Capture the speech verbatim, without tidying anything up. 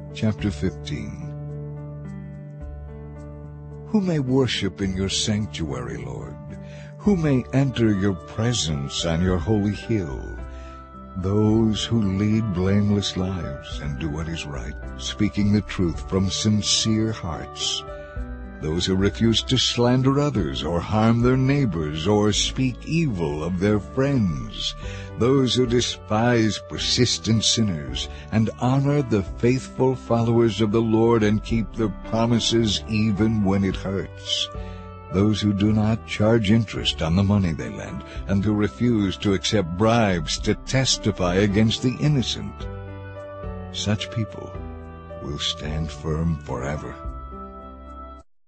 Chapter fifteen. Who may worship in your sanctuary, Lord? Who may enter your presence on your holy hill? Those who lead blameless lives and do what is right, speaking the truth from sincere hearts. Those who refuse to slander others or harm their neighbors or speak evil of their friends. Those who despise persistent sinners and honor the faithful followers of the Lord and keep their promises even when it hurts. Those who do not charge interest on the money they lend and who refuse to accept bribes to testify against the innocent. Such people will stand firm forever.